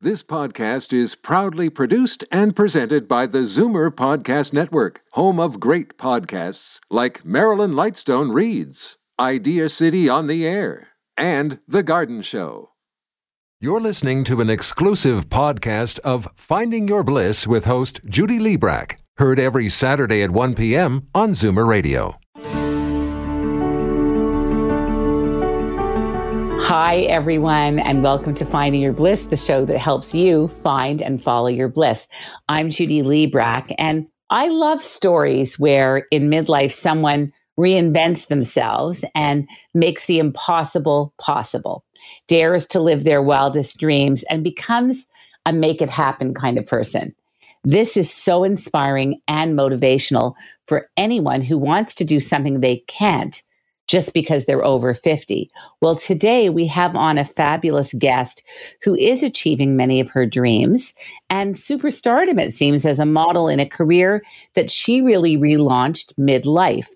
This podcast is proudly produced and presented by the Zoomer Podcast Network, home of great podcasts like Marilyn Lightstone Reads, Idea City on the Air, and The Garden Show. You're listening to an exclusive podcast of Finding Your Bliss with host Judy Liebrack, heard every Saturday at 1 p.m. on Zoomer Radio. Hi, everyone, and welcome to Finding Your Bliss, the show that helps you find and follow your bliss. I'm Judy Liebrack, and I love stories where in midlife someone reinvents themselves and makes the impossible possible, dares to live their wildest dreams, and becomes a make it happen kind of person. This is so inspiring and motivational for anyone who wants to do something they can't just because they're over 50. Well, today we have on a fabulous guest who is achieving many of her dreams and superstardom, it seems, as a model in a career that she really relaunched midlife.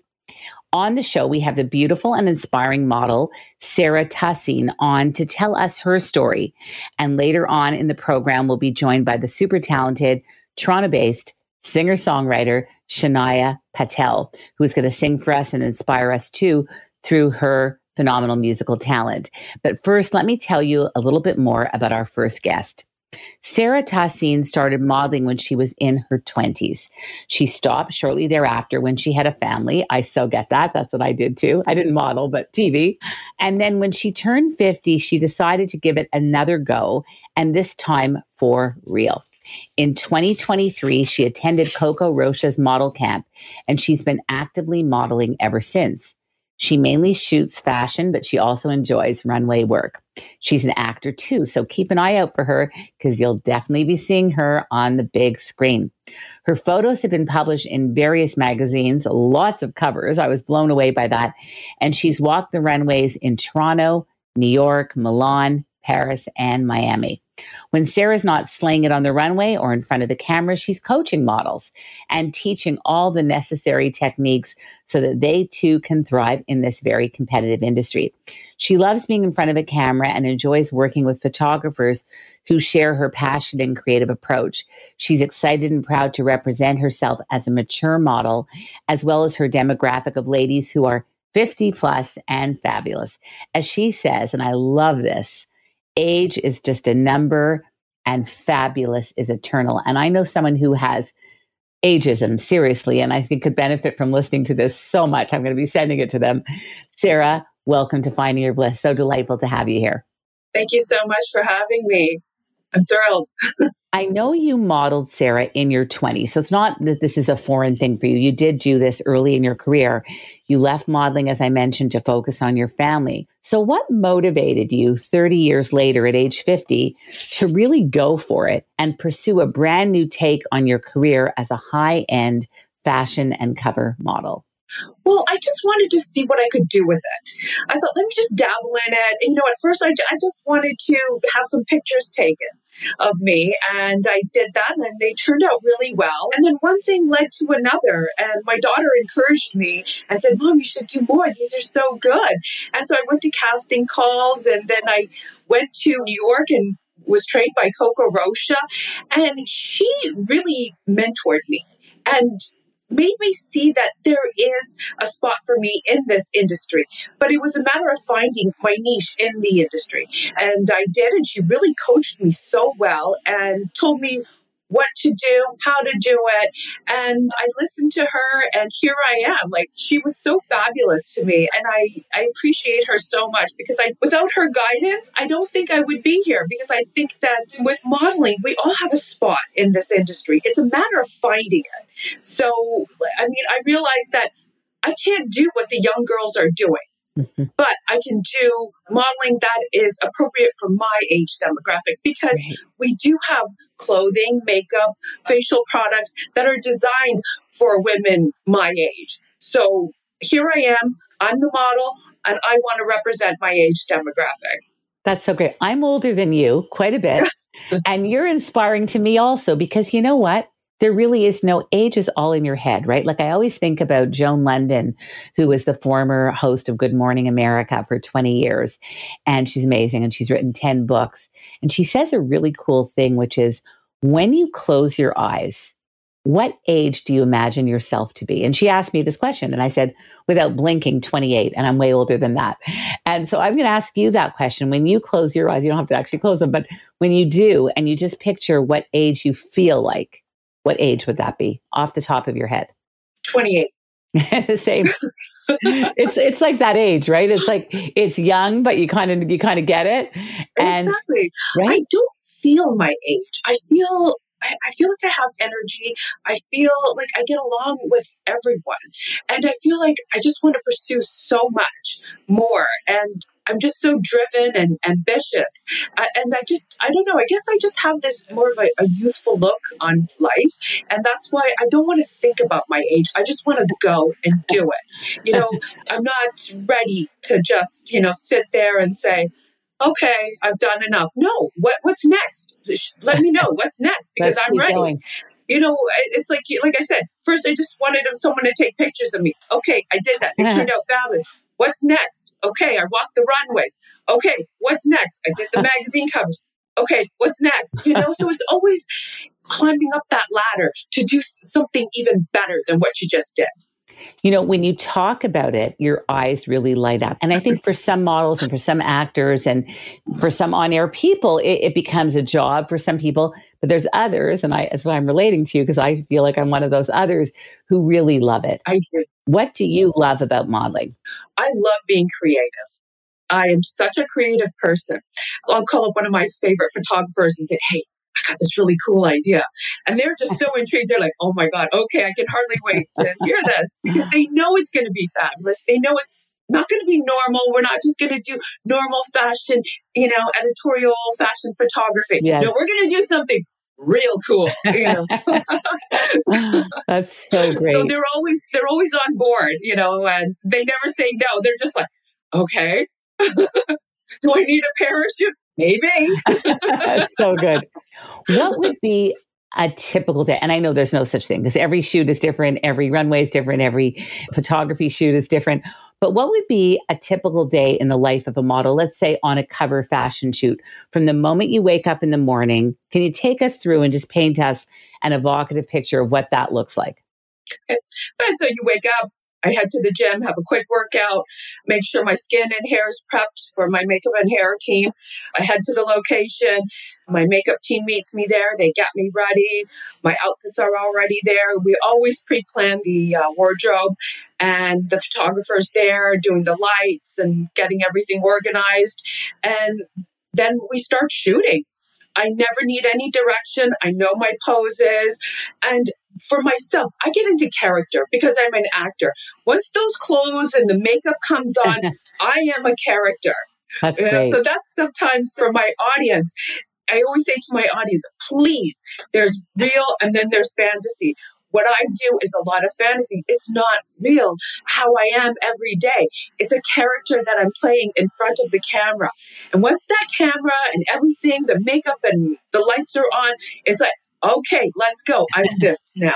On the show, we have the beautiful and inspiring model, Sarah Tussing, on to tell us her story. And later on in the program, we'll be joined by the super talented, Toronto-based singer-songwriter Shania Patel, who's going to sing for us and inspire us too through her phenomenal musical talent. But first, let me tell you a little bit more about our first guest. Sarah Tussing started modeling when she was in her 20s. She stopped shortly thereafter when she had a family. I so get that. That's what I did too. I didn't model, but TV. And then when she turned 50, she decided to give it another go, and this time for real. In 2023, she attended Coco Rocha's model camp, and she's been actively modeling ever since. She mainly shoots fashion, but she also enjoys runway work. She's an actor too, so keep an eye out for her because you'll definitely be seeing her on the big screen. Her photos have been published in various magazines, lots of covers. I was blown away by that. And she's walked the runways in Toronto, New York, Milan, Paris, and Miami. When Sarah's not slaying it on the runway or in front of the camera, she's coaching models and teaching all the necessary techniques so that they too can thrive in this very competitive industry. She loves being in front of a camera and enjoys working with photographers who share her passion and creative approach. She's excited and proud to represent herself as a mature model, as well as her demographic of ladies who are 50 plus and fabulous. As she says, and I love this, age is just a number and fabulous is eternal. And I know someone who has ageism, seriously, and I think could benefit from listening to this so much. I'm going to be sending it to them. Sarah, welcome to Finding Your Bliss. So delightful to have you here. Thank you so much for having me. I'm thrilled. I know you modeled, Sarah, in your 20s. So it's not that this is a foreign thing for you. You did do this early in your career. You left modeling, as I mentioned, to focus on your family. So what motivated you 30 years later at age 50 to really go for it and pursue a brand new take on your career as a high-end fashion and cover model? Well, I just wanted to see what I could do with it. I thought, let me just dabble in it. And, at first I just wanted to have some pictures taken of me. And I did that and they turned out really well. And then one thing led to another. And my daughter encouraged me and said, Mom, you should do more. These are so good. And so I went to casting calls and then I went to New York and was trained by Coco Rocha. And she really mentored me and made me see that there is a spot for me in this industry. But it was a matter of finding my niche in the industry. And I did, and she really coached me so well and told me what to do, how to do it. And I listened to her, and here I am. Like, she was so fabulous to me. And I appreciate her so much because without her guidance, I don't think I would be here, because I think that with modeling, we all have a spot in this industry. It's a matter of finding it. So, I realized that I can't do what the young girls are doing. Mm-hmm. But I can do modeling that is appropriate for my age demographic, because we do have clothing, makeup, facial products that are designed for women my age. So here I am, I'm the model, and I want to represent my age demographic. That's so great. I'm older than you, quite a bit. And you're inspiring to me also, because you know what? there really is no age, is all in your head, right? Like I always think about Joan London, who was the former host of Good Morning America for 20 years. And she's amazing. And she's written 10 books. And she says a really cool thing, which is when you close your eyes, what age do you imagine yourself to be? And she asked me this question. And I said, without blinking, 28. And I'm way older than that. And so I'm going to ask you that question. When you close your eyes, you don't have to actually close them, but when you do, and you just picture what age you feel like, what age would that be off the top of your head? 28. The same. It's like that age, right? It's like it's young, but you kind of get it. And, exactly. Right? I don't feel my age. I feel like I have energy. I feel like I get along with everyone. And I feel like I just want to pursue so much more. And I'm just so driven and ambitious. And I don't know, I guess I just have this more of a youthful look on life. And that's why I don't want to think about my age. I just want to go and do it. I'm not ready to just, sit there and say, okay, I've done enough. No, what's next? Let me know what's next because I'm ready. Going. It's like I said, first I just wanted someone to take pictures of me. Okay, I did that. It turned out fabulous. What's next? Okay, I walked the runways. Okay, what's next? I did the magazine covers. Okay, what's next? So it's always climbing up that ladder to do something even better than what you just did. When you talk about it, your eyes really light up. And I think for some models and for some actors and for some on-air people, it becomes a job for some people. But there's others, and that's why I'm relating to you, because I feel like I'm one of those others who really love it. I do. What do you love about modeling? I love being creative. I am such a creative person. I'll call up one of my favorite photographers and say, hey, I got this really cool idea. And they're just so intrigued. They're like, oh my God, okay, I can hardly wait to hear this because they know it's going to be fabulous. They know it's not going to be normal. We're not just going to do normal fashion, editorial fashion photography. Yes. No, we're going to do something real cool. That's so great. So they're always on board, and they never say no. They're just like, okay, do I need a parachute? Maybe. That's so good. What would be a typical day? And I know there's no such thing because every shoot is different. Every runway is different. Every photography shoot is different. But what would be a typical day in the life of a model, let's say on a cover fashion shoot, from the moment you wake up in the morning? Can you take us through and just paint us an evocative picture of what that looks like? Okay. So you wake up, I head to the gym, have a quick workout, make sure my skin and hair is prepped for my makeup and hair team. I head to the location. My makeup team meets me there. They get me ready. My outfits are already there. We always pre-plan the wardrobe, and the photographer's there doing the lights and getting everything organized. And then we start shooting. I never need any direction. I know my poses. And for myself, I get into character because I'm an actor. Once those clothes and the makeup comes on, I am a character. That's great. So that's sometimes for my audience. I always say to my audience, please, there's real and then there's fantasy. What I do is a lot of fantasy. It's not real how I am every day. It's a character that I'm playing in front of the camera. And once that camera and everything, the makeup and the lights are on, it's like, okay, let's go. I'm this now,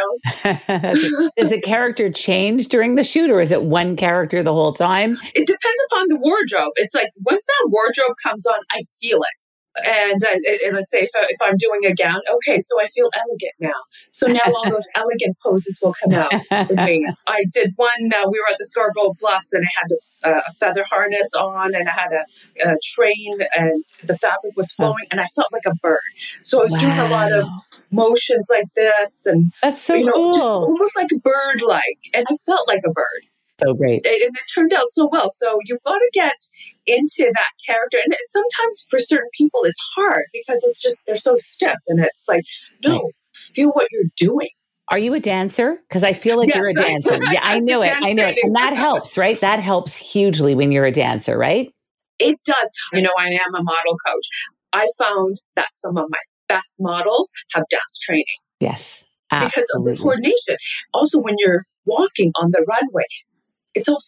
Does the character change during the shoot or is it one character the whole time? It depends upon the wardrobe. It's like once that wardrobe comes on, I feel it. And let's say if I'm doing a gown, okay, so I feel elegant now. So now all those elegant poses will come out with me. I did one, we were at the Scarborough Bluffs and I had a feather harness on and I had a train and the fabric was flowing and I felt like a bird. So I was doing a lot of motions like this and, that's so cool. just almost like bird-like. And I felt like a bird. So great. And it turned out so well. So you've got to get into that character. And sometimes for certain people, it's hard because it's just, they're so stiff. And it's like, no, feel what you're doing. Are you a dancer? Because I feel like you're a dancer. Yeah, I knew it. I knew it. And that helps, right? That helps hugely when you're a dancer, right? It does. I am a model coach. I found that some of my best models have dance training. Yes. Absolutely. Because of the coordination. Also, when you're walking on the runway, it's also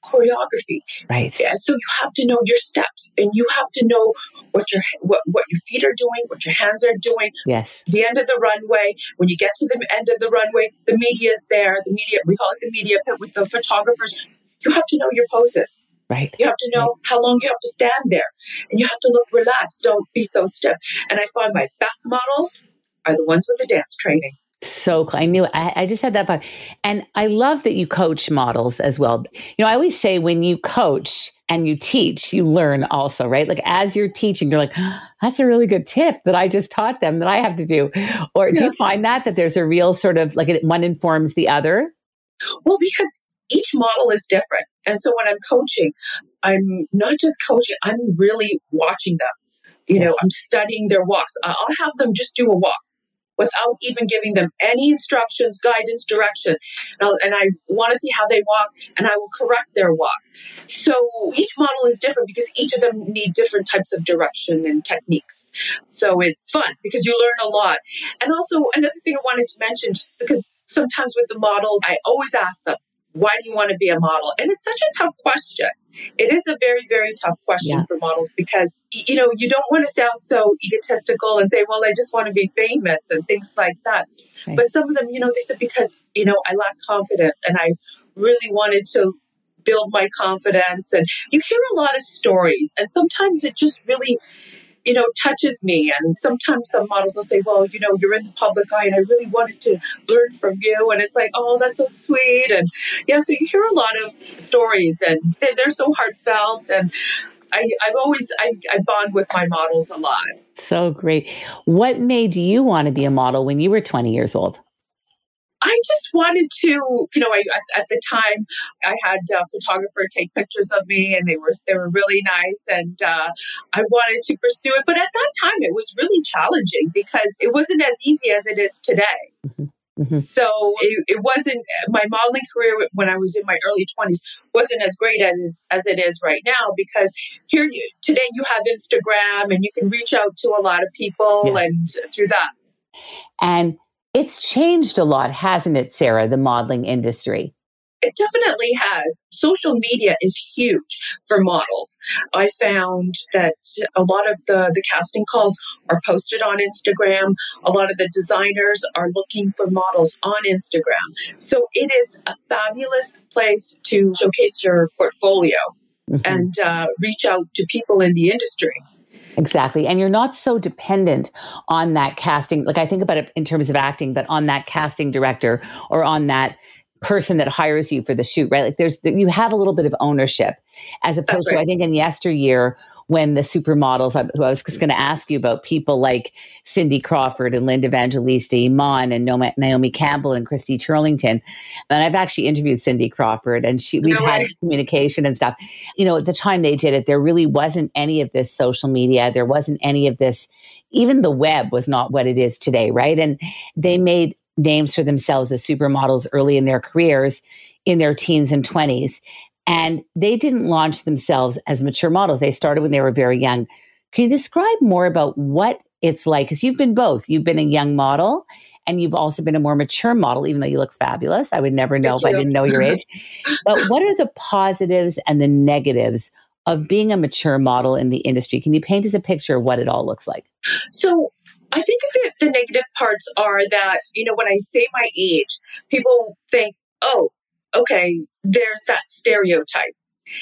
choreography. Right. Yeah, so you have to know your steps, and you have to know what your feet are doing, what your hands are doing. Yes. The end of the runway, when you get to the end of the runway, the media is there. The media, we call it the media pit with the photographers. You have to know your poses. Right. You have to know how long you have to stand there. And you have to look relaxed. Don't be so stiff. And I find my best models are the ones with the dance training. So I knew I just had that vibe. And I love that you coach models as well. I always say when you coach and you teach, you learn also, right? Like as you're teaching, you're like, oh, that's a really good tip that I just taught them that I have to do. Or do you find that there's a real sort of like one informs the other? Well, because each model is different. And so when I'm coaching, I'm not just coaching, I'm really watching them. I'm studying their walks. I'll have them just do a walk without even giving them any instructions, guidance, direction. And I want to see how they walk, and I will correct their walk. So each model is different because each of them need different types of direction and techniques. So it's fun because you learn a lot. And also another thing I wanted to mention, just because sometimes with the models, I always ask them, why do you want to be a model? And it's such a tough question. It is a very, very tough question for models because, you don't want to sound so egotistical and say, well, I just want to be famous and things like that. Right. But some of them, they said, because, I lack confidence and I really wanted to build my confidence. And you hear a lot of stories, and sometimes it just really touches me. And sometimes some models will say, well, you're in the public eye and I really wanted to learn from you. And it's like, oh, that's so sweet. And so you hear a lot of stories, and they're so heartfelt. And I bond with my models a lot. So great. What made you want to be a model when you were 20 years old? I just wanted to, at the time I had a photographer take pictures of me, and they were really nice, and I wanted to pursue it. But at that time, it was really challenging because it wasn't as easy as it is today. Mm-hmm. Mm-hmm. So it wasn't, my modeling career when I was in my early 20s wasn't as great as it is right now, because today you have Instagram and you can reach out to a lot of people and through that. And it's changed a lot, hasn't it, Sarah, the modeling industry? It definitely has. Social media is huge for models. I found that a lot of the casting calls are posted on Instagram. A lot of the designers are looking for models on Instagram. So it is a fabulous place to showcase your portfolio and reach out to people in the industry. Exactly. And you're not so dependent on that casting. Like I think about it in terms of acting, but on that casting director or on that person that hires you for the shoot, right? Like you have a little bit of ownership as opposed to, I think in yesteryear, when the supermodels, I was just going to ask you about people like Cindy Crawford and Linda Evangelista, Iman and Naomi Campbell and Christy Turlington. And I've actually interviewed Cindy Crawford, and we've had communication and stuff. At the time they did it, there really wasn't any of this social media. There wasn't any of this. Even the web was not what it is today, right? And they made names for themselves as supermodels early in their careers, in their teens and 20s. And they didn't launch themselves as mature models. They started when they were very young. Can you describe more about what it's like? Because you've been both. You've been a young model, and you've also been a more mature model, even though you look fabulous. I would never know if I didn't know your age. But what are the positives and the negatives of being a mature model in the industry? Can you paint us a picture of what it all looks like? So I think the negative parts are that, when I say my age, people think, oh, okay, there's that stereotype.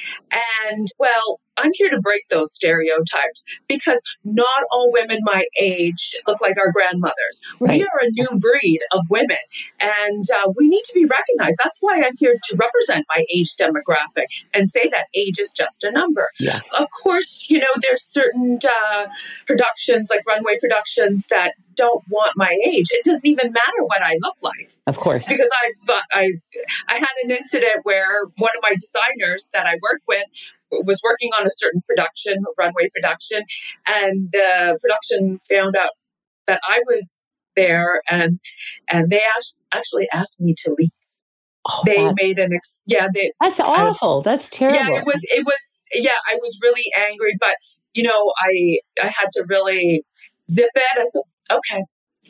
And well, I'm here to break those stereotypes, because not all women my age look like our grandmothers. Right. We are a new breed of women, and we need to be recognized. That's why I'm here to represent my age demographic and say that age is just a number. Yes. Of course, there's certain productions, like runway productions, that don't want my age. It doesn't even matter what I look like. Of course. Because I had an incident where one of my designers that I work with was working on a certain production, runway production, and the production found out that I was there, and they actually asked me to leave. Oh, they made an that's awful. That's terrible. Yeah, it was. I was really angry, but I had to really zip it. I said,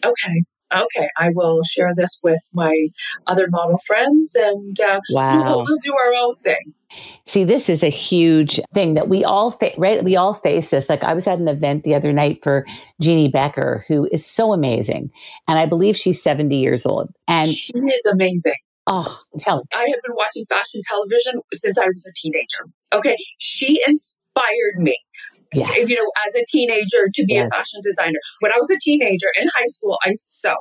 okay, I will share this with my other model friends, and we'll do our own thing. See, this is a huge thing that we all right? We all face this. Like I was at an event the other night for Jeannie Becker, who is so amazing. And I believe she's 70 years old. And she is amazing. Oh, tell me. I have been watching fashion television since I was a teenager. Okay. She inspired me. Yes. As a teenager to be a fashion designer. When I was a teenager in high school, I used to sew.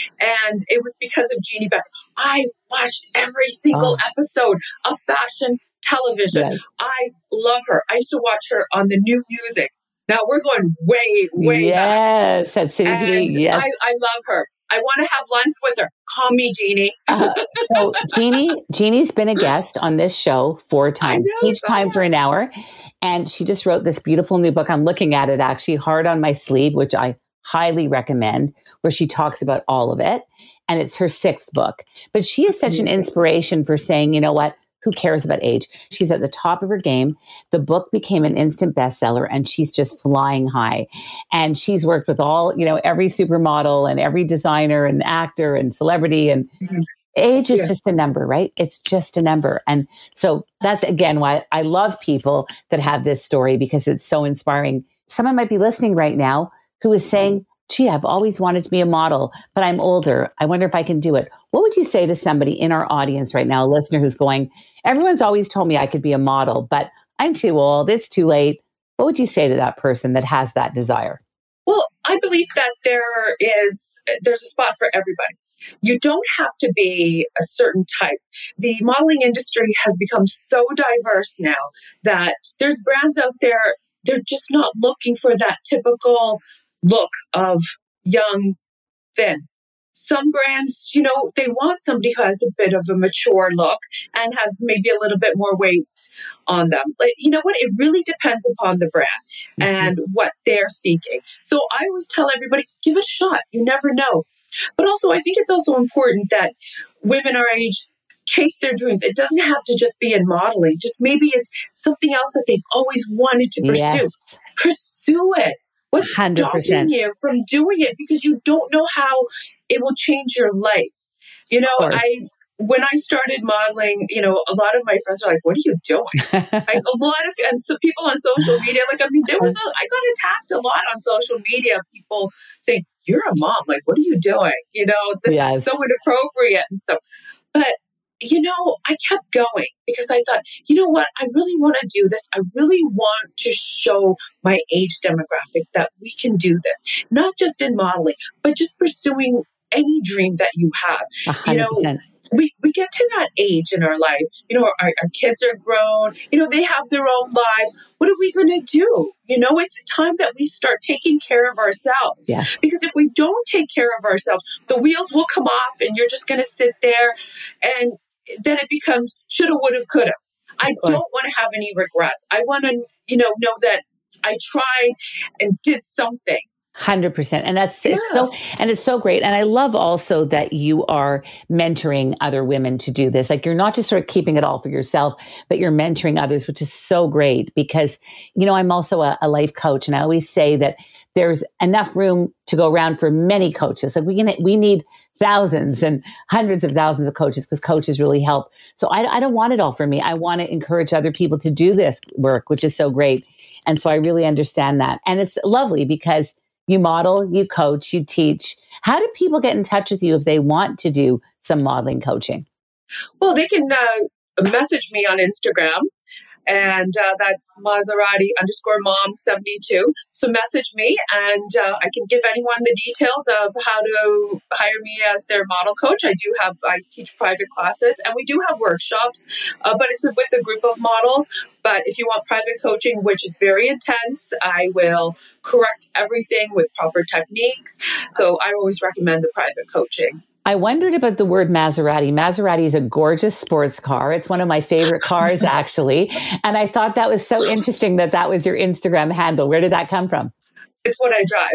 And it was because of Jeannie Becker. I watched every single episode of fashion television. Yes. I love her. I used to watch her on the New Music. Now we're going way back. Yes, at City TV. Yes. I love her. I want to have lunch with her. Call me Jeannie. So Jeannie's been a guest on this show 4 times, each time for an hour. And she just wrote this beautiful new book. I'm looking at it actually, Hard on My Sleeve, which I highly recommend, where she talks about all of it. And it's her 6th book. But she is such an inspiration for saying, you know what? Who cares about age? She's at the top of her game. The book became an instant bestseller and she's just flying high. And she's worked with every supermodel and every designer and actor and celebrity. And age is just a number, right? It's just a number. And so that's, again, why I love people that have this story, because it's so inspiring. Someone might be listening right now who is saying, gee, I've always wanted to be a model, but I'm older. I wonder if I can do it. What would you say to somebody in our audience right now, a listener who's going, everyone's always told me I could be a model, but I'm too old. It's too late. What would you say to that person that has that desire? Well, I believe that there's a spot for everybody. You don't have to be a certain type. The modeling industry has become so diverse now that there's brands out there, they're just not looking for that typical look of young, thin. Some brands, they want somebody who has a bit of a mature look and has maybe a little bit more weight on them. Like, you know what? It really depends upon the brand and what they're seeking. So I always tell everybody, give it a shot. You never know. But also, I think it's also important that women our age chase their dreams. It doesn't have to just be in modeling. Just maybe it's something else that they've always wanted to pursue. Yes. Pursue it. What's 100%. Stopping you from doing it? Because you don't know how it will change your life. When I started modeling, a lot of my friends are like, "What are you doing?" And so people on social media, I got attacked a lot on social media. People saying, "You're a mom. Like, what are you doing?" This is so inappropriate and stuff. But I kept going because I thought, you know what? I really want to do this. I really want to show my age demographic that we can do this, not just in modeling, but just pursuing any dream that you have. 100%. We get to that age in our life. Our kids are grown. They have their own lives. What are we going to do? It's time that we start taking care of ourselves. Yes. Because if we don't take care of ourselves, the wheels will come off and you're just going to sit there and then it becomes shoulda, woulda, coulda. I don't want to have any regrets. I want to, know that I tried and did something. 100%. And it's so great. And I love also that you are mentoring other women to do this. Like, you're not just sort of keeping it all for yourself, but you're mentoring others, which is so great because, I'm also a life coach. And I always say that there's enough room to go around for many coaches. Like we need thousands and hundreds of thousands of coaches because coaches really help. So I don't want it all for me. I want to encourage other people to do this work, which is so great. And so I really understand that. And it's lovely because you model, you coach, you teach. How do people get in touch with you if they want to do some modeling coaching? Well, they can message me on Instagram. And that's Maserati_mom72. So message me and I can give anyone the details of how to hire me as their model coach. I teach private classes and we do have workshops, but it's with a group of models. But if you want private coaching, which is very intense, I will correct everything with proper techniques. So I always recommend the private coaching. I wondered about the word Maserati. Maserati is a gorgeous sports car. It's one of my favorite cars, actually. And I thought that was so interesting that was your Instagram handle. Where did that come from? It's what I drive.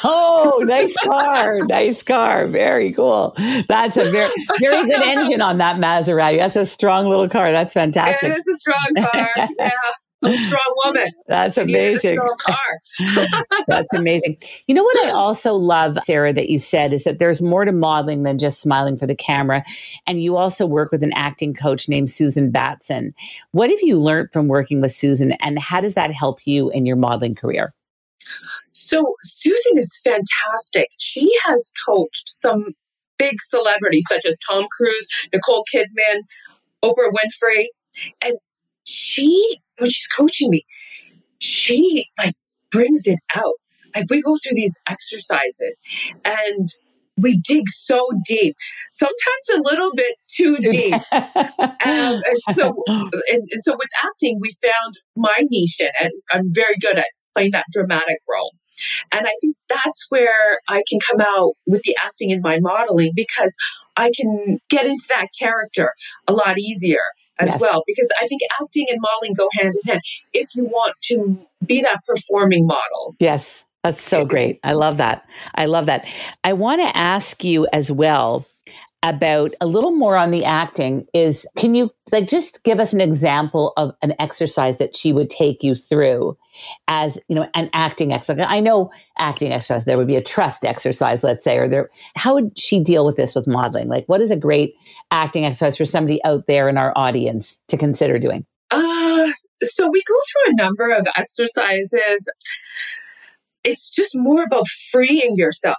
Oh, nice car. Nice car. Very cool. That's a very, very good engine on that Maserati. That's a strong little car. That's fantastic. It is a strong car. Yeah. I'm a strong woman. That's I needed a amazing. strong car. That's amazing. You know what I also love, Sarah, that you said is that there's more to modeling than just smiling for the camera. And you also work with an acting coach named Susan Batson. What have you learned from working with Susan, and how does that help you in your modeling career? So Susan is fantastic. She has coached some big celebrities such as Tom Cruise, Nicole Kidman, Oprah Winfrey. And when she's coaching me, she like brings it out. Like we go through these exercises and we dig so deep, sometimes a little bit too deep. And so with acting, we found my niche in it. I'm very good at playing that dramatic role. And I think that's where I can come out with the acting in my modeling, because I can get into that character a lot easier as well. Because I think acting and modeling go hand in hand if you want to be that performing model. Yes, that's so great. I love that. I love that. I want to ask you as well about a little more on the acting. Can you just give us an example of an exercise that she would take you through as, an acting exercise? I know acting exercise, there would be a trust exercise, let's say, how would she deal with this with modeling? Like, what is a great acting exercise for somebody out there in our audience to consider doing? So we go through a number of exercises. It's just more about freeing yourself.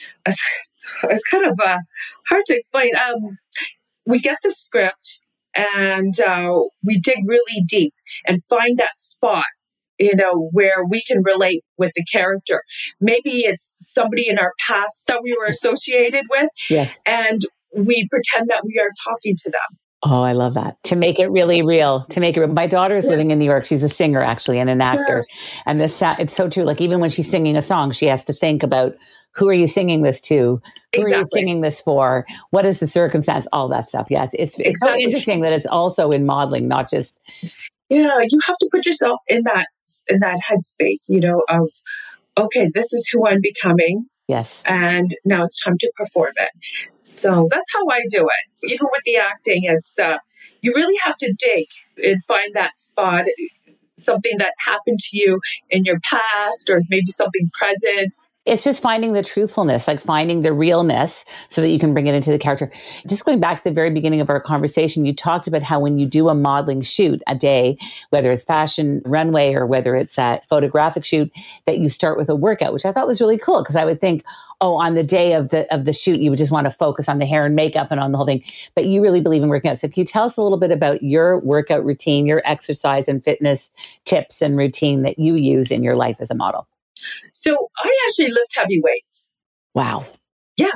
It's kind of hard to explain. We get the script and we dig really deep and find that spot, where we can relate with the character. Maybe it's somebody in our past that we were associated with, and we pretend that we are talking to them. Oh, I love that. To make it really real, My daughter is living in New York. She's a singer, actually, and an actor. And it's so true. Like, even when she's singing a song, she has to think about, who are you singing this to? Who are you singing this for? What is the circumstance? All that stuff. Yeah. It's so interesting that it's also in modeling, not just. Yeah. You have to put yourself in that headspace, of, okay, this is who I'm becoming. Yes. And now it's time to perform it. So that's how I do it. Even with the acting, it's you really have to dig and find that spot, something that happened to you in your past, or maybe something present. It's just finding the truthfulness, like finding the realness so that you can bring it into the character. Just going back to the very beginning of our conversation, you talked about how when you do a modeling shoot a day, whether it's fashion runway or whether it's a photographic shoot, that you start with a workout, which I thought was really cool, because I would think, on the day of the shoot, you would just want to focus on the hair and makeup and on the whole thing. But you really believe in working out. So can you tell us a little bit about your workout routine, your exercise and fitness tips and routine that you use in your life as a model? So I actually lift heavy weights. Wow. Yeah.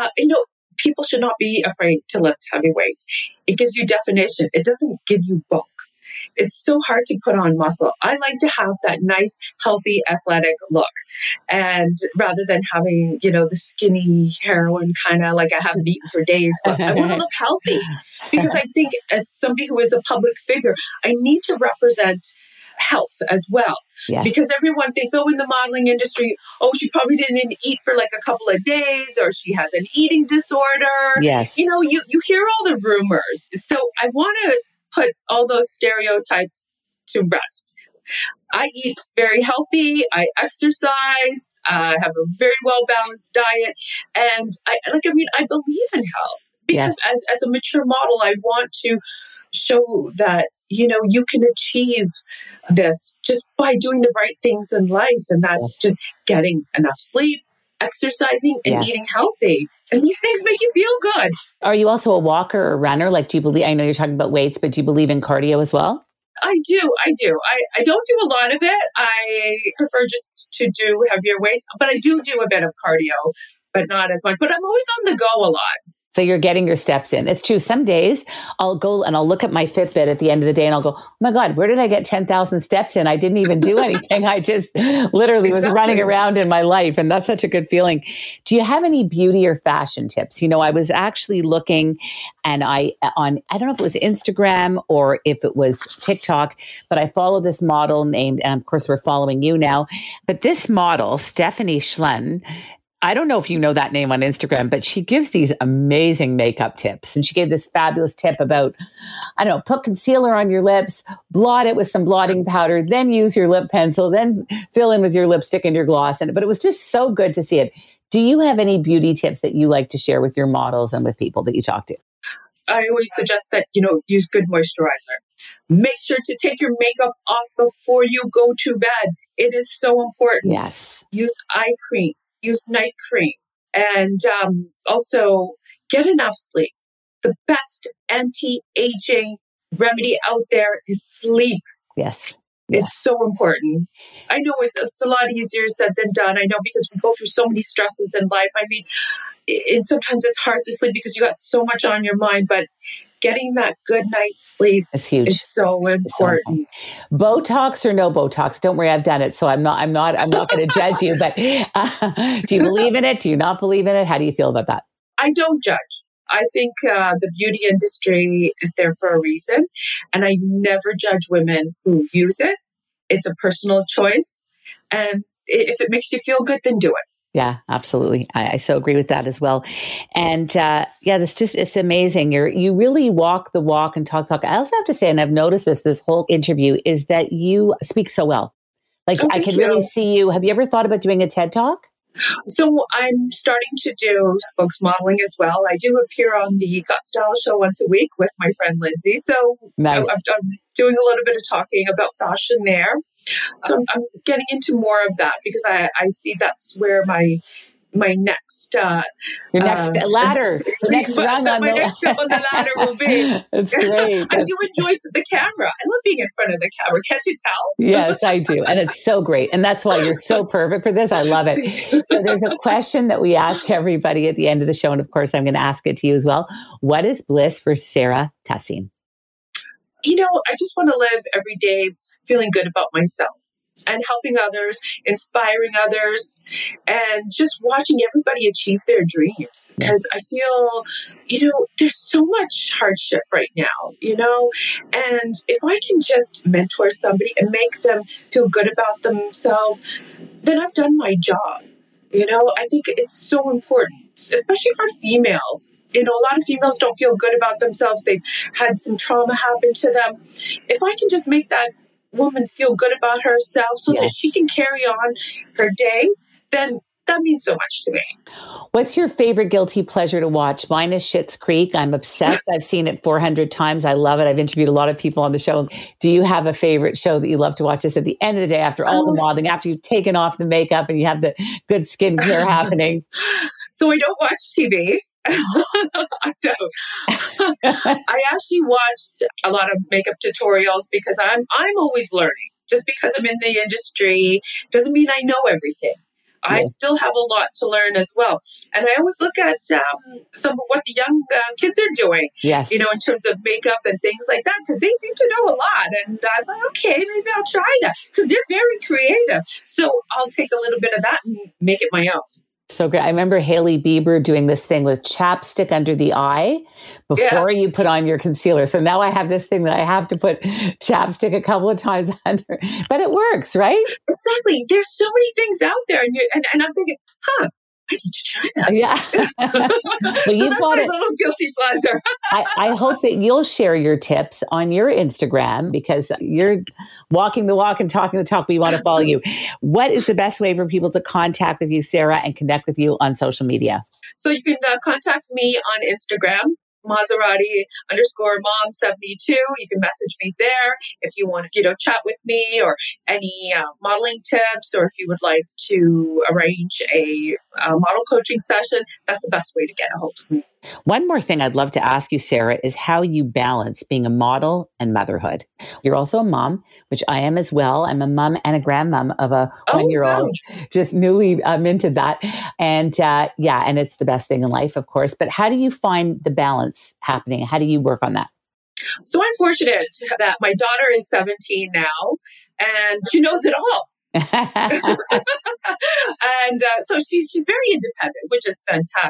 People should not be afraid to lift heavy weights. It gives you definition. It doesn't give you bulk. It's so hard to put on muscle. I like to have that nice, healthy, athletic look. And rather than having, the skinny heroin kind of like I haven't eaten for days, but I want to look healthy. Because I think as somebody who is a public figure, I need to represent health as well. Yes. Because everyone thinks, in the modeling industry, she probably didn't eat for like a couple of days, or she has an eating disorder. Yes. You hear all the rumors. So I want to put all those stereotypes to rest. I eat very healthy. I exercise. I have a very well-balanced diet. And I believe in health, because as a mature model, I want to show that, you can achieve this just by doing the right things in life. And that's just getting enough sleep, exercising, and eating healthy. And these things make you feel good. Are you also a walker or runner? Like, do you believe, I know you're talking about weights, but do you believe in cardio as well? I do. I don't do a lot of it. I prefer just to do heavier weights, but I do a bit of cardio, but not as much. But I'm always on the go a lot. So you're getting your steps in. It's true. Some days I'll go and I'll look at my Fitbit at the end of the day and I'll go, oh my God, where did I get 10,000 steps in? I didn't even do anything. I just literally was running around in my life. And that's such a good feeling. Do you have any beauty or fashion tips? I was actually looking and I don't know if it was Instagram or if it was TikTok, but I follow this model named, and of course we're following you now, but this model, Stephanie Schlen, I don't know if you know that name on Instagram, but she gives these amazing makeup tips. And she gave this fabulous tip about, I don't know, put concealer on your lips, blot it with some blotting powder, then use your lip pencil, then fill in with your lipstick and your gloss. But it was just so good to see it. Do you have any beauty tips that you like to share with your models and with people that you talk to? I always suggest that, use good moisturizer. Make sure to take your makeup off before you go to bed. It is so important. Yes. Use eye cream, use night cream, and also get enough sleep. The best anti-aging remedy out there is sleep. Yes. Yeah. It's so important. I know it's a lot easier said than done. I know because we go through so many stresses in life. I mean, and sometimes it's hard to sleep because you got so much on your mind, but getting that good night's sleep is huge. Is so important. Botox or no Botox? Don't worry, I've done it, so I'm not going to judge you. But do you believe in it? Do you not believe in it? How do you feel about that? I don't judge. I think the beauty industry is there for a reason, and I never judge women who use it. It's a personal choice, and if it makes you feel good, then do it. Yeah, absolutely. I so agree with that as well. And it's amazing. You really walk the walk and talk. I also have to say, and I've noticed this whole interview, is that you speak so well. Like I can really see you. Have you ever thought about doing a TED Talk? So I'm starting to do spokesmodeling as well. I do appear on the Got Style show once a week with my friend Lindsay. So nice. I've done doing a little bit of talking about fashion there. So I'm getting into more of that because I see that's where my next your next ladder, the next rung on next step on the ladder will be. That's great. I do enjoy the camera. I love being in front of the camera. Can't you tell? Yes, I do, and it's so great, and that's why you're so perfect for this. I love it. So there's a question that we ask everybody at the end of the show, and of course, I'm going to ask it to you as well. What is bliss for Sarah Tussing? I just want to live every day feeling good about myself and helping others, inspiring others, and just watching everybody achieve their dreams. Because I feel, there's so much hardship right now, and if I can just mentor somebody and make them feel good about themselves, then I've done my job. I think it's so important, especially for females. A lot of females don't feel good about themselves. They've had some trauma happen to them. If I can just make that woman feel good about herself so that she can carry on her day, then that means so much to me. What's your favorite guilty pleasure to watch? Mine is Schitt's Creek. I'm obsessed. I've seen it 400 times. I love it. I've interviewed a lot of people on the show. Do you have a favorite show that you love to watch this at the end of the day after all the modeling, after you've taken off the makeup and you have the good skincare happening? So I don't watch TV. I don't. I actually watch a lot of makeup tutorials because I'm always learning. Just because I'm in the industry doesn't mean I know everything. I still have a lot to learn as well. And I always look at some of what the young kids are doing, in terms of makeup and things like that, because they seem to know a lot. And I thought, okay, maybe I'll try that because they're very creative. So I'll take a little bit of that and make it my own. So great. I remember Hailey Bieber doing this thing with chapstick under the eye before you put on your concealer. So now I have this thing that I have to put chapstick a couple of times under, but it works, right? Exactly. There's so many things out there, and I'm thinking, I need to try that. Yeah. So that's my little guilty pleasure. I hope that you'll share your tips on your Instagram because you're walking the walk and talking the talk. We want to follow you. What is the best way for people to contact with you, Sarah, and connect with you on social media? So you can contact me on Instagram, Maserati_mom72. You can message me there if you want to, chat with me or any modeling tips, or if you would like to arrange a model coaching session. That's the best way to get a hold of me. One more thing I'd love to ask you, Sarah, is how you balance being a model and motherhood. You're also a mom, which I am as well. I'm a mom and a grandmom of a 1-year-old, just newly minted that. And and it's the best thing in life, of course. But how do you find the balance happening? How do you work on that? So I'm fortunate that my daughter is 17 now, and she knows it all. And so she's very independent, which is fantastic.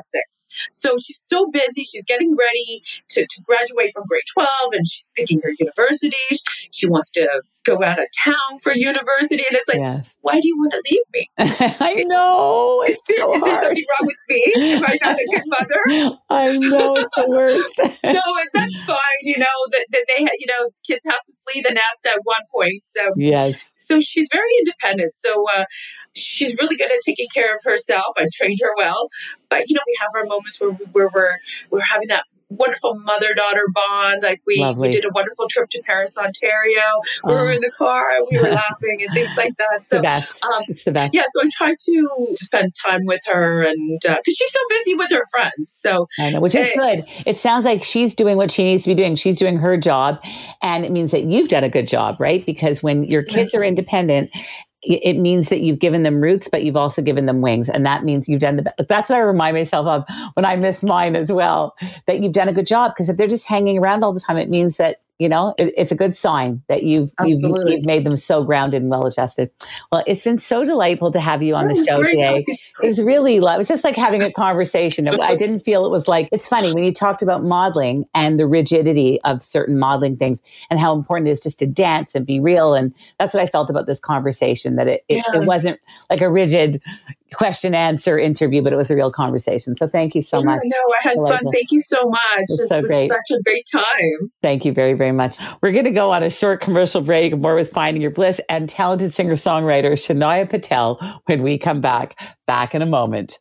So she's so busy. She's getting ready to graduate from grade 12, and she's picking her university. She wants to go out of town for university. And it's like, Yes. why do you want to leave me? I know. Is there something wrong with me? Am I not a good mother? I know, it's the worst. So that's fine, that they had, kids have to flee the nest at one point. So yes. So she's very independent. So she's really good at taking care of herself. I've trained her well. But, we have our moments where we're having that wonderful mother-daughter bond. Like we did a wonderful trip to Paris, Ontario. We were in the car and we were laughing and things like that. So, the best. It's the best. Yeah, so I try to spend time with her, and because she's so busy with her friends. So I know, which is good. It sounds like she's doing what she needs to be doing. She's doing her job, and it means that you've done a good job, right? Because when your kids are independent, it means that you've given them roots, but you've also given them wings. And that means you've done the best. That's what I remind myself of when I miss mine as well, that you've done a good job. Because if they're just hanging around all the time, it means that, it's a good sign that you've made them so grounded and well adjusted. Well, it's been so delightful to have you on the show today. It's really, it was just like having a conversation. I didn't feel it was like, it's funny when you talked about modeling and the rigidity of certain modeling things and how important it is just to dance and be real. And that's what I felt about this conversation, that it wasn't like a rigid question answer interview, but it was a real conversation. So thank you so much. No, I had fun. Thank you so much. This was great. Such a great time. Thank you very, very much. We're going to go on a short commercial break, more with Finding Your Bliss and talented singer-songwriter Shania Patel when we come back. Back in a moment.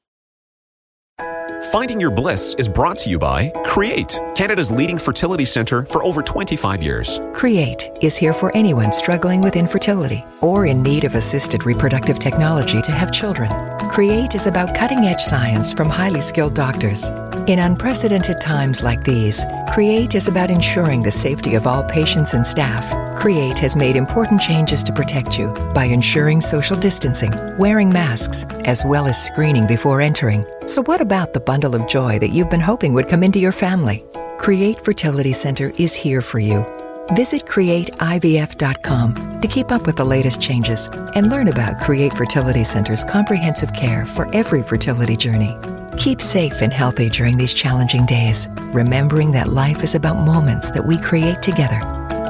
Finding Your Bliss is brought to you by Create, Canada's leading fertility centre for over 25 years. Create is here for anyone struggling with infertility or in need of assisted reproductive technology to have children. Create is about cutting-edge science from highly skilled doctors. In unprecedented times like these, Create is about ensuring the safety of all patients and staff. Create has made important changes to protect you by ensuring social distancing, wearing masks, as well as screening before entering. So what about the bundle of joy that you've been hoping would come into your family? Create Fertility Center is here for you. Visit createivf.com to keep up with the latest changes and learn about Create Fertility Center's comprehensive care for every fertility journey. Keep safe and healthy during these challenging days, remembering that life is about moments that we create together.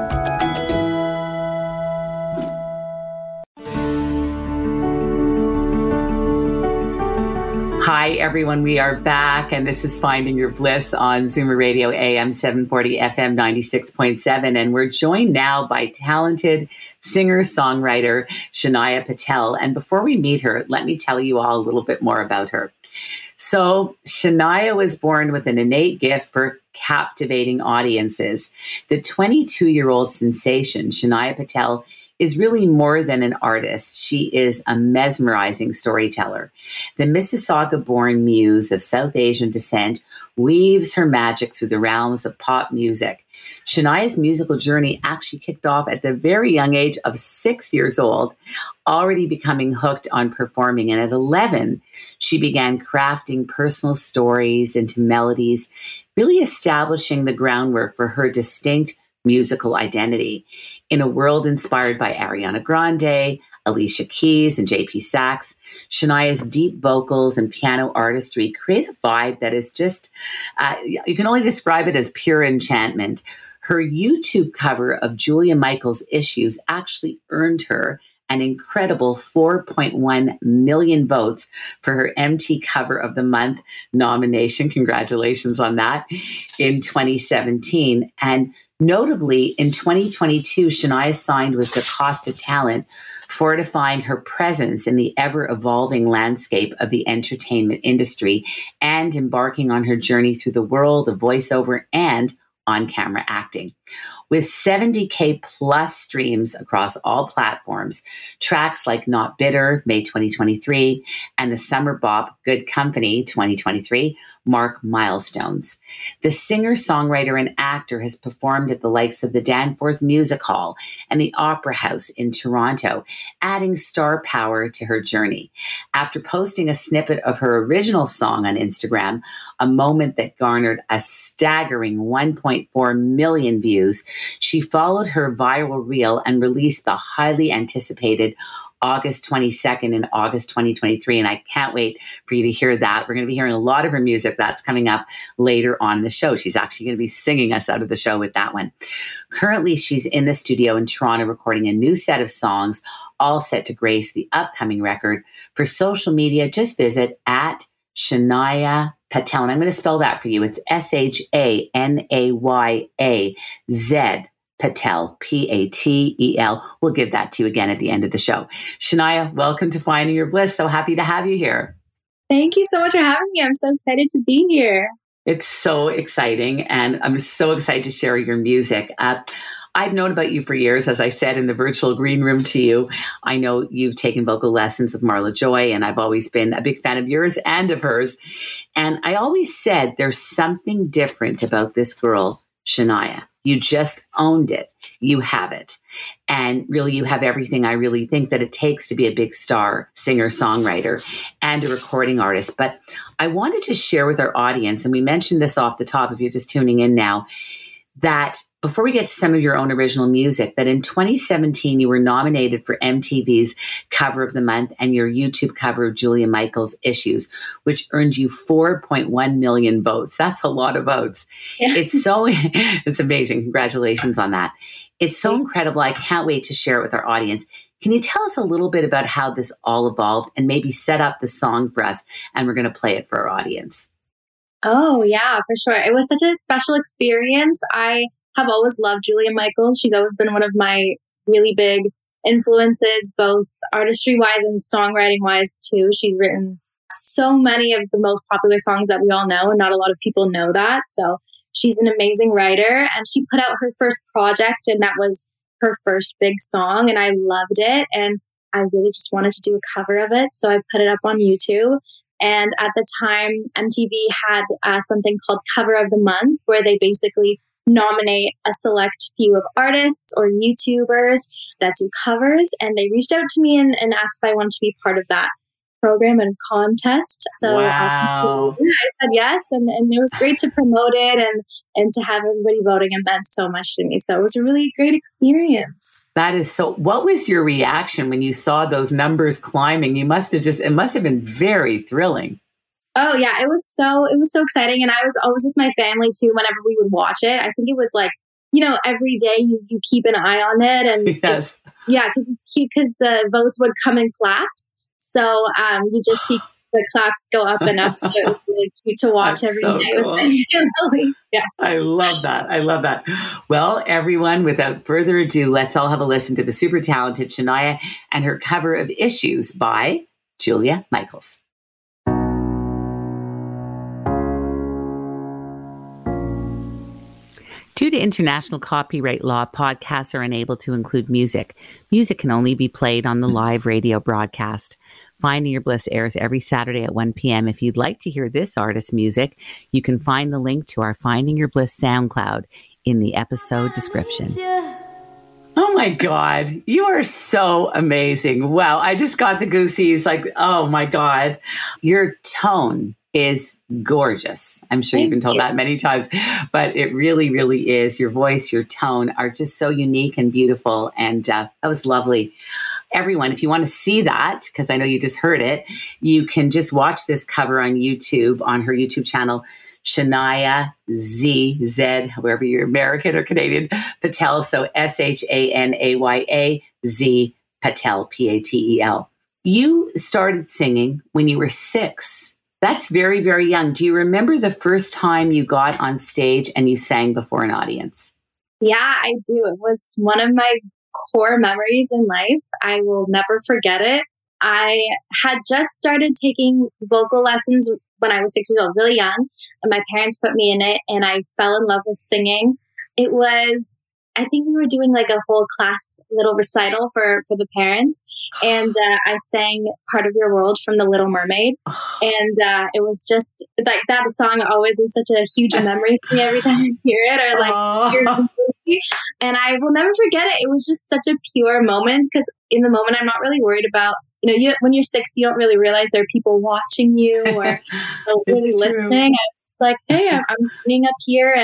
Hi, everyone. We are back, and this is Finding Your Bliss on Zoomer Radio AM 740 FM 96.7. And we're joined now by talented singer-songwriter Shania Patel. And before we meet her, let me tell you all a little bit more about her. So Shania was born with an innate gift for captivating audiences. The 22-year-old sensation, Shania Patel, is really more than an artist. She is a mesmerizing storyteller. The Mississauga-born muse of South Asian descent weaves her magic through the realms of pop music. Shania's musical journey actually kicked off at the very young age of 6 years old, already becoming hooked on performing. And at 11, she began crafting personal stories into melodies, really establishing the groundwork for her distinct musical identity. In a world inspired by Ariana Grande, Alicia Keys, and J.P. Sachs, Shania's deep vocals and piano artistry create a vibe that is just, you can only describe it as pure enchantment. Her YouTube cover of Julia Michaels' Issues actually earned her an incredible 4.1 million votes for her MT Cover of the Month nomination. Congratulations on that in 2017. And notably, in 2022, Shania signed with the Costa Talent, fortifying her presence in the ever-evolving landscape of the entertainment industry and embarking on her journey through the world of voiceover and on-camera acting. With 70K plus streams across all platforms, tracks like Not Bitter, May 2023, and the Summer Bop, Good Company, 2023, mark milestones. The singer-songwriter and actor has performed at the likes of the Danforth Music Hall and the Opera House in Toronto, adding star power to her journey. After posting a snippet of her original song on Instagram, a moment that garnered a staggering 1.4 million views, she followed her viral reel and released the highly anticipated August 22nd in August 2023. And I can't wait for you to hear that. We're going to be hearing a lot of her music. That's coming up later on the show. She's actually going to be singing us out of the show with that one. Currently, she's in the studio in Toronto recording a new set of songs, all set to grace the upcoming record. For social media, just visit at Shania Patel. And I'm going to spell that for you. It's SHANAYAZ Patel, PATEL. We'll give that to you again at the end of the show. Shania, welcome to Finding Your Bliss. So happy to have you here. Thank you so much for having me. I'm so excited to be here. It's so exciting. And I'm so excited to share your music. I've known about you for years, as I said in the virtual green room to you. I know you've taken vocal lessons with Marla Joy, and I've always been a big fan of yours and of hers. And I always said there's something different about this girl, Shania. You just owned it. You have it. And really, you have everything I really think that it takes to be a big star singer, songwriter, and a recording artist. But I wanted to share with our audience, and we mentioned this off the top if you're just tuning in now, that before we get to some of your own original music, that in 2017, you were nominated for MTV's Cover of the Month and your YouTube cover of Julia Michaels' Issues, which earned you 4.1 million votes. That's a lot of votes. Yeah. It's amazing. Congratulations on that. It's so incredible. I can't wait to share it with our audience. Can you tell us a little bit about how this all evolved and maybe set up the song for us? And we're going to play it for our audience. Oh, yeah, for sure. It was such a special experience. I have always loved Julia Michaels. She's always been one of my really big influences, both artistry-wise and songwriting-wise, too. She's written so many of the most popular songs that we all know, and not a lot of people know that. So she's an amazing writer, and she put out her first project, and that was her first big song, and I loved it, and I really just wanted to do a cover of it, so I put it up on YouTube. And at the time, MTV had something called Cover of the Month, where they basically nominate a select few of artists or YouTubers that do covers. And they reached out to me and asked if I wanted to be part of that program and contest. So wow. I said yes. And it was great to promote it and to have everybody voting. It meant so much to me. So it was a really great experience. That is so. What was your reaction when you saw those numbers climbing? It must have been very thrilling. Oh yeah, it was so exciting. And I was always with my family too, whenever we would watch it. I think it was like, every day you keep an eye on it. And yes. Because it's cute because the votes would come in claps. So you just see the claps go up and up. So it was really cute to watch every day with my family. Yeah. I love that. Well, everyone, without further ado, let's all have a listen to the super talented Shania and her cover of Issues by Julia Michaels. Due to international copyright law, podcasts are unable to include music. Music can only be played on the live radio broadcast. Finding Your Bliss airs every Saturday at 1 p.m. If you'd like to hear this artist's music, you can find the link to our Finding Your Bliss SoundCloud in the episode description. Oh my God, you are so amazing. Wow, I just got the goosies. Like, oh my God. Your tone is gorgeous. I'm sure you've been told that many times, but it really, really is. Your voice, your tone are just so unique and beautiful. And that was lovely. Everyone, if you want to see that, because I know you just heard it, you can just watch this cover on YouTube, on her YouTube channel, Shania Z, wherever you're American or Canadian, Patel. So SHANAYAZ Patel, PATEL. You started singing when you were 6. That's very, very young. Do you remember the first time you got on stage and you sang before an audience? Yeah, I do. It was one of my core memories in life. I will never forget it. I had just started taking vocal lessons when I was 6 years old, really young, and my parents put me in it, and I fell in love with singing. It was, I think we were doing like a whole class little recital for the parents, and I sang Part of Your World from The Little Mermaid, and it was just like that song always is such a huge memory for me every time I hear it, or like hear the movie, and I will never forget it. It was just such a pure moment, because in the moment I'm not really worried about, when you're 6, you don't really realize there are people watching you or really listening. I'm just like, hey, I'm sitting up here and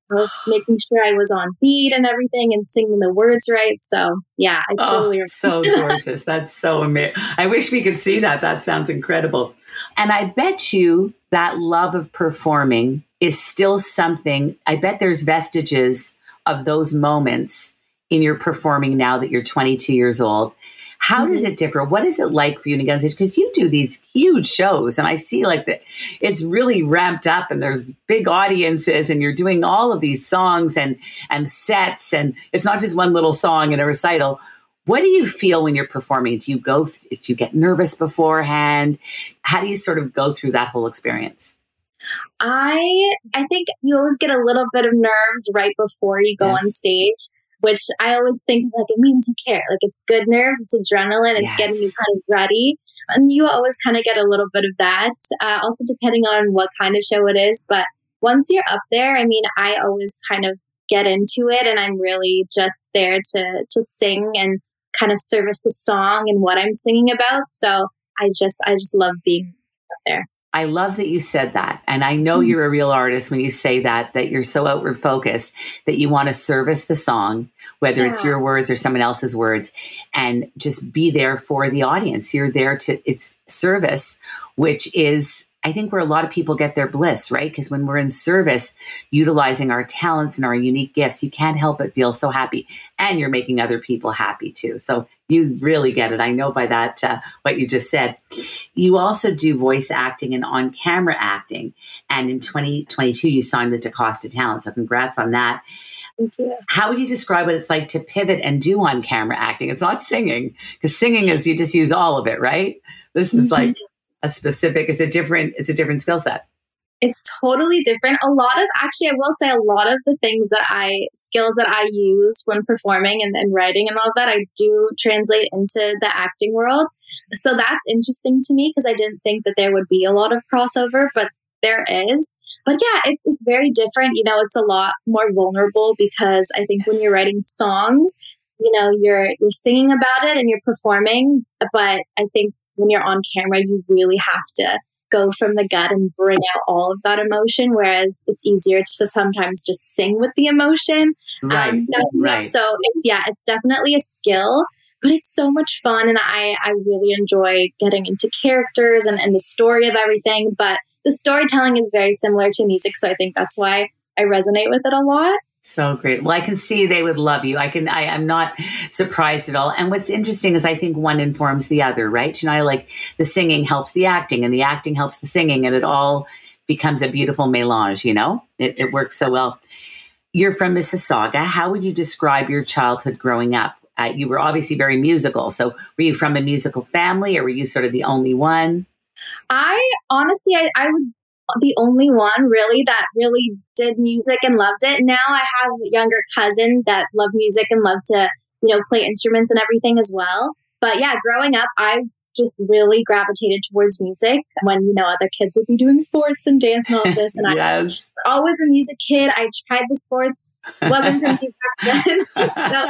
I was making sure I was on beat and everything and singing the words right. So yeah, I totally so gorgeous. That's so amazing. I wish we could see that. That sounds incredible. And I bet you that love of performing is still something. I bet there's vestiges of those moments in your performing now that you're 22 years old. How does it differ? What is it like for you to get on stage? Because you do these huge shows and I see like that it's really ramped up and there's big audiences and you're doing all of these songs and sets and it's not just one little song in a recital. What do you feel when you're performing? Do you get nervous beforehand? How do you sort of go through that whole experience? I think you always get a little bit of nerves right before you go on stage, which I always think like it means you care. Like it's good nerves, it's adrenaline, it's getting you kind of ready. And you always kind of get a little bit of that, also depending on what kind of show it is. But once you're up there, I mean, I always kind of get into it and I'm really just there to sing and kind of service the song and what I'm singing about. So I just love being up there. I love that you said that. And I know you're a real artist when you say that you're so outward focused that you want to service the song, whether it's your words or someone else's words, and just be there for the audience. You're there it's service, which is, I think, where a lot of people get their bliss, right? Because when we're in service, utilizing our talents and our unique gifts, you can't help but feel so happy. And you're making other people happy too. So you really get it. I know by that, what you just said. You also do voice acting and on-camera acting. And in 2022, you signed with DaCosta Talent. So congrats on that. Thank you. How would you describe what it's like to pivot and do on-camera acting? It's not singing, because singing is you just use all of it, right? This is like it's a different skill set. It's totally different. I will say a lot of the skills that I use when performing and writing and all of that, I do translate into the acting world. So that's interesting to me because I didn't think that there would be a lot of crossover, but there is. But yeah, it's very different. You know, it's a lot more vulnerable because I think when you're writing songs, you know, you're singing about it and you're performing. But I think when you're on camera, you really have to go from the gut and bring out all of that emotion, whereas it's easier to sometimes just sing with the emotion. Right. So it's definitely a skill, but it's so much fun. And I really enjoy getting into characters and the story of everything. But the storytelling is very similar to music. So I think that's why I resonate with it a lot. So great. Well, I can see they would love you. I'm not surprised at all. And what's interesting is I think one informs the other, right? You know, like the singing helps the acting and the acting helps the singing and it all becomes a beautiful melange, you know? It works so well. You're from Mississauga. How would you describe your childhood growing up? You were obviously very musical. So were you from a musical family or were you sort of the only one? I was the only one really that really did music and loved it. Now I have younger cousins that love music and love to, you know, play instruments and everything as well. But yeah, growing up, I just really gravitated towards music when, you know, other kids would be doing sports and dance and all of this. And I was always a music kid. I tried the sports, wasn't for me back then. So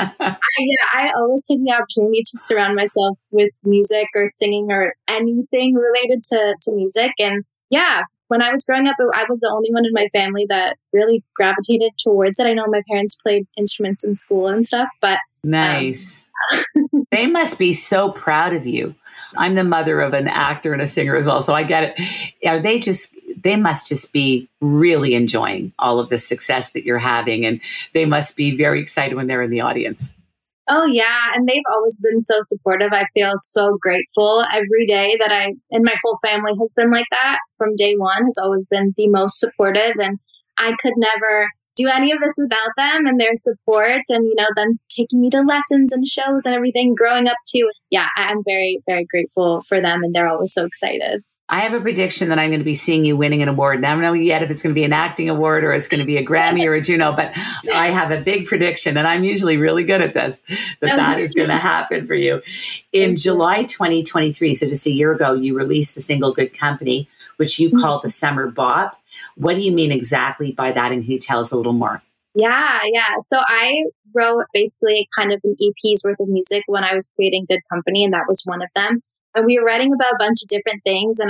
I always took the opportunity to surround myself with music or singing or anything related to music. And yeah, when I was growing up, I was the only one in my family that really gravitated towards it. I know my parents played instruments in school and stuff, but... Nice. They must be so proud of you. I'm the mother of an actor and a singer as well, so I get it. They must just be really enjoying all of the success that you're having, and they must be very excited when they're in the audience. Oh, yeah. And they've always been so supportive. I feel so grateful every day and my whole family has been like that from day one, has always been the most supportive. And I could never do any of this without them and their support and, you know, them taking me to lessons and shows and everything growing up too. Yeah, I'm very, very grateful for them and they're always so excited. I have a prediction that I'm going to be seeing you winning an award. Now, I don't know yet if it's going to be an acting award or it's going to be a Grammy or a Juno, but I have a big prediction, and I'm usually really good at this, that is going to happen for you. In July 2023, so just a year ago, you released the single Good Company, which you called the Summer Bop. What do you mean exactly by that, and can you tell us a little more? Yeah. So I wrote basically kind of an EP's worth of music when I was creating Good Company, and that was one of them. And we were writing about a bunch of different things. And I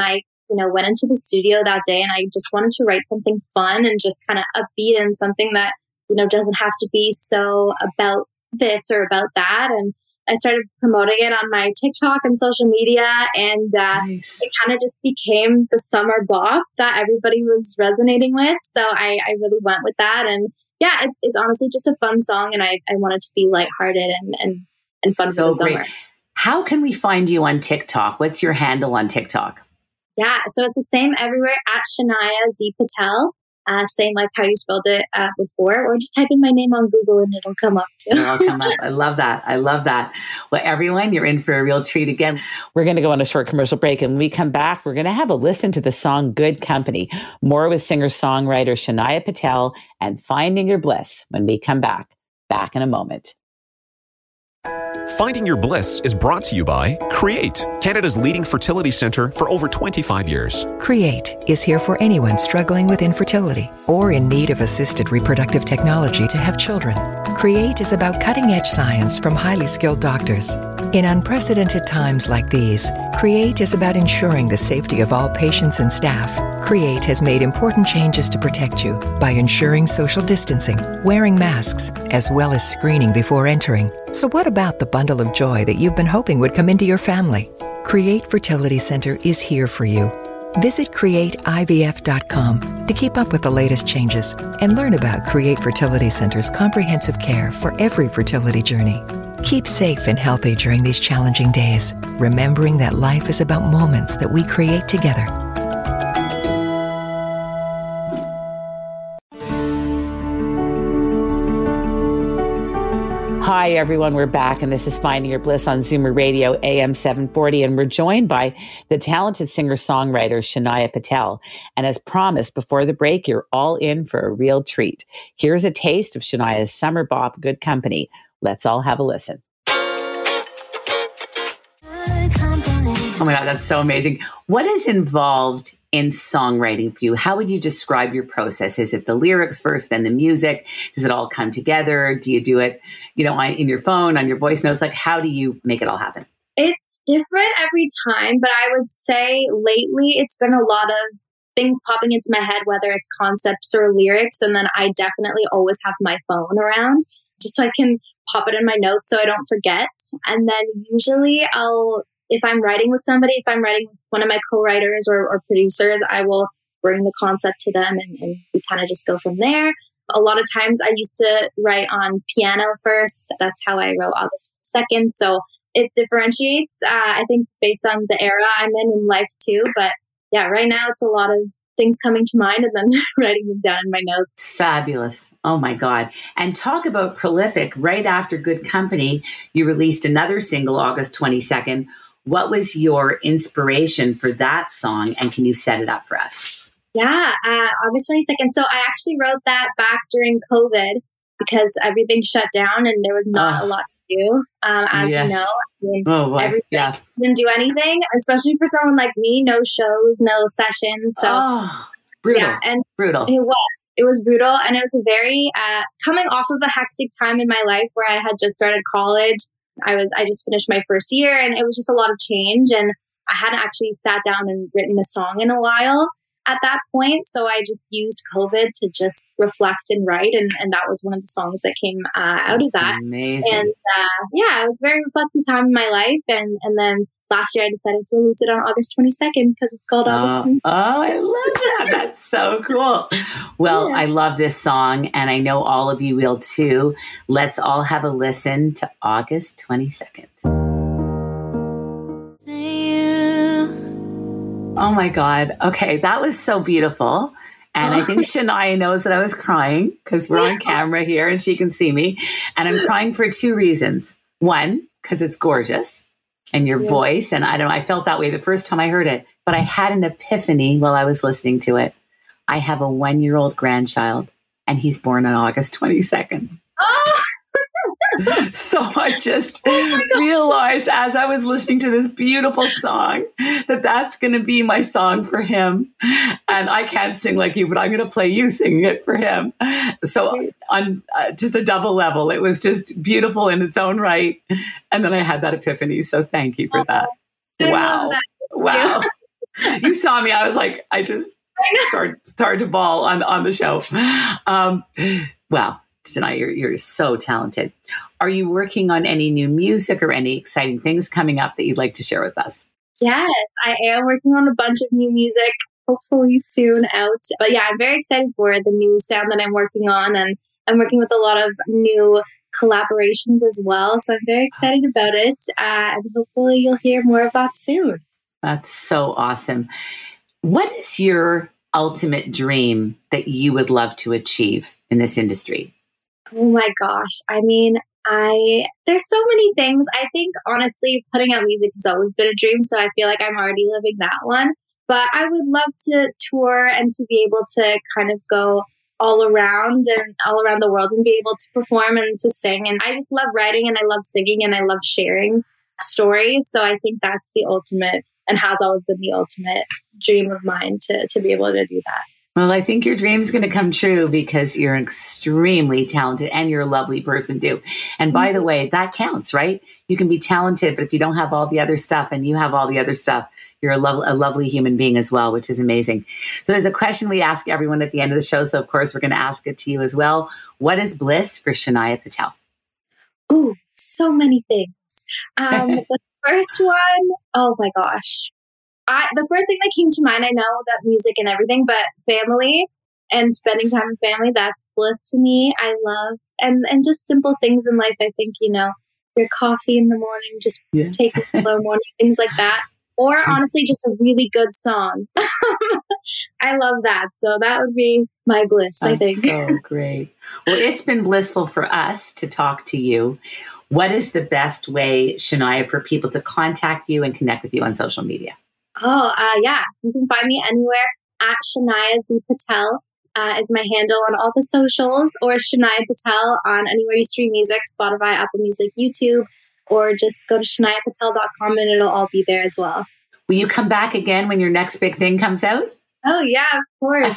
went into the studio that day and I just wanted to write something fun and just kind of upbeat and something that, doesn't have to be so about this or about that. And I started promoting it on my TikTok and social media, and Nice. it kind of just became the summer bop that everybody was resonating with. So I really went with that. And yeah, it's honestly just a fun song, and I want it to be lighthearted and fun for the summer. Great. How can we find you on TikTok? What's your handle on TikTok? Yeah, so it's the same everywhere at Shania Z Patel. Same like how you spelled it before, or just type in my name on Google and it'll come up too. It'll come up. I love that. I love that. Well, everyone, you're in for a real treat again. We're going to go on a short commercial break, and when we come back, we're going to have a listen to the song Good Company. More with singer-songwriter Shania Patel and Finding Your Bliss when we come back. Back in a moment. Finding Your Bliss is brought to you by Create, Canada's leading fertility centre for over 25 years. Create is here for anyone struggling with infertility or in need of assisted reproductive technology to have children. Create is about cutting-edge science from highly skilled doctors. In unprecedented times like these, Create is about ensuring the safety of all patients and staff. Create has made important changes to protect you by ensuring social distancing, wearing masks, as well as screening before entering. So what about the bundle of joy that you've been hoping would come into your family? Create Fertility Center is here for you. Visit createivf.com to keep up with the latest changes and learn about Create Fertility Center's comprehensive care for every fertility journey. Keep safe and healthy during these challenging days, remembering that life is about moments that we create together. Hi, everyone. We're back, and this is Finding Your Bliss on Zoomer Radio, AM 740, and we're joined by the talented singer-songwriter Shania Patel. And as promised before the break, you're all in for a real treat. Here's a taste of Shania's summer bop, Good Company. Let's all have a listen. Oh my God, that's so amazing. What is involved in songwriting for you? How would you describe your process? Is it the lyrics first, then the music? Does it all come together? Do you do it, in your phone, on your voice notes? Like, how do you make it all happen? It's different every time, but I would say lately it's been a lot of things popping into my head, whether it's concepts or lyrics. And then I definitely always have my phone around just so I can pop it in my notes so I don't forget. And then usually if I'm writing with somebody, if I'm writing with one of my co-writers or producers, I will bring the concept to them and we kind of just go from there. A lot of times I used to write on piano first. That's how I wrote August 2nd. So it differentiates, I think, based on the era I'm in life too. But yeah, right now it's a lot of things coming to mind and then writing them down in my notes. Fabulous. Oh my God. And talk about prolific. Right after Good Company, you released another single, August 22nd. What was your inspiration for that song? And can you set it up for us? Yeah, August 22nd. So I actually wrote that back during COVID because everything shut down and there was not a lot to do. As you know, everything didn't do anything, especially for someone like me, no shows, no sessions. So brutal. Yeah, and brutal. It was brutal. And it was a very, coming off of a hectic time in my life where I had just started college. I just finished my first year and it was just a lot of change. And I hadn't actually sat down and written a song in a while at that point. So I just used COVID to just reflect and write. And that was one of the songs that came out of that. Amazing. And it was a very reflective time in my life. And then last year I decided to release it on August 22nd because it's called August 22nd. Oh, I love that. That's so cool. Well, I love this song and I know all of you will too. Let's all have a listen to August 22nd. Oh my God. Okay. That was so beautiful. And I think Shania knows that I was crying because we're on camera here and she can see me. And I'm crying for two reasons. One, because it's gorgeous and your voice. And I don't know, I felt that way the first time I heard it, but I had an epiphany while I was listening to it. I have a 1-year-old grandchild and he's born on August 22nd. So I just realized as I was listening to this beautiful song that that's going to be my song for him. And I can't sing like you, but I'm going to play you singing it for him. So on just a double level, it was just beautiful in its own right. And then I had that epiphany. So thank you for that. Wow. You saw me. I was like, I just started to bawl on the show. Wow, Shania, you're so talented. Are you working on any new music or any exciting things coming up that you'd like to share with us? Yes, I am working on a bunch of new music, hopefully soon out. But yeah, I'm very excited for the new sound that I'm working on, and I'm working with a lot of new collaborations as well. So I'm very excited about it, and hopefully you'll hear more of that soon. That's so awesome. What is your ultimate dream that you would love to achieve in this industry? Oh my gosh. I mean, there's so many things. I think honestly, putting out music has always been a dream. So I feel like I'm already living that one. But I would love to tour and to be able to kind of go all around the world and be able to perform and to sing. And I just love writing and I love singing and I love sharing stories. So I think that's the ultimate and has always been the ultimate dream of mine to be able to do that. Well, I think your dream's going to come true because you're extremely talented and you're a lovely person too. And by the way, that counts, right? You can be talented, but if you don't have all the other stuff and you have all the other stuff, you're a lovely human being as well, which is amazing. So there's a question we ask everyone at the end of the show. So of course, we're going to ask it to you as well. What is bliss for Shania Patel? Oh, so many things. The first one, oh my gosh. The first thing that came to mind, I know that music and everything, but family and spending time with family, that's bliss to me. I love, and just simple things in life. I think, your coffee in the morning, just take a slow morning, things like that. Or honestly, just a really good song. I love that. So that would be my bliss, I think. So great. Well, it's been blissful for us to talk to you. What is the best way, Shania, for people to contact you and connect with you on social media? Yeah. You can find me anywhere at Shania Z Patel is my handle on all the socials, or Shania Patel on anywhere you stream music, Spotify, Apple Music, YouTube, or just go to shaniapatel.com and it'll all be there as well. Will you come back again when your next big thing comes out? Oh, yeah, of course.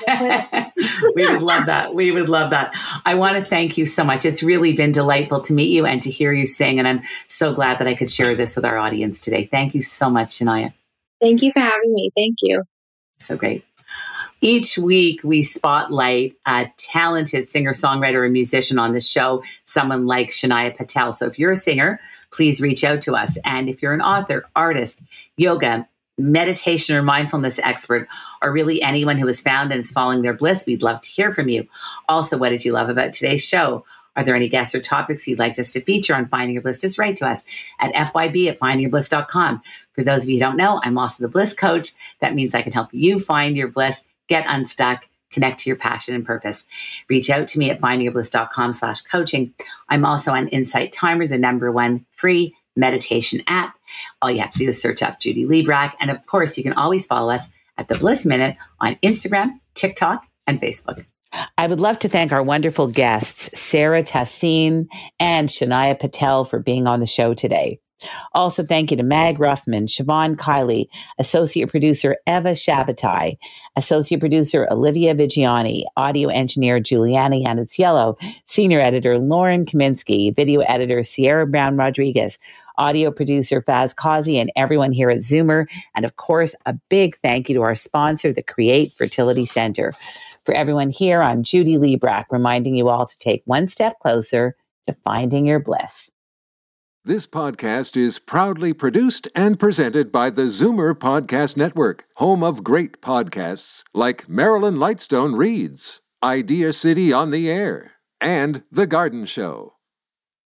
We would love that. We would love that. I want to thank you so much. It's really been delightful to meet you and to hear you sing. And I'm so glad that I could share this with our audience today. Thank you so much, Shania. Thank you for having me. Thank you. So great. Each week, we spotlight a talented singer-songwriter or musician on the show, someone like Shania Patel. So if you're a singer, please reach out to us. And if you're an author, artist, yoga, meditation or mindfulness expert, or really anyone who has found and is following their bliss, we'd love to hear from you. Also, what did you love about today's show? Are there any guests or topics you'd like us to feature on Finding Your Bliss? Just write to us at fyb@findingyourbliss.com. For those of you who don't know, I'm also the Bliss Coach. That means I can help you find your bliss, get unstuck, connect to your passion and purpose. Reach out to me at findingyourbliss.com/coaching. I'm also on Insight Timer, the #1 free meditation app. All you have to do is search up Judy Librach. And of course, you can always follow us at The Bliss Minute on Instagram, TikTok, and Facebook. I would love to thank our wonderful guests, Sarah Tassin and Shania Patel, for being on the show today. Also, thank you to Mag Ruffman, Siobhan Kiley, Associate Producer Eva Shabatai, Associate Producer Olivia Vigiani, Audio Engineer Juliana Yaniciello, Senior Editor Lauren Kaminsky, Video Editor Sierra Brown Rodriguez, Audio Producer Faz Kazi, and everyone here at Zoomer. And of course, a big thank you to our sponsor, the Create Fertility Center. For everyone here, I'm Judy Librach, reminding you all to take one step closer to finding your bliss. This podcast is proudly produced and presented by the Zoomer Podcast Network, home of great podcasts like Marilyn Lightstone Reads, Idea City on the Air, and The Garden Show.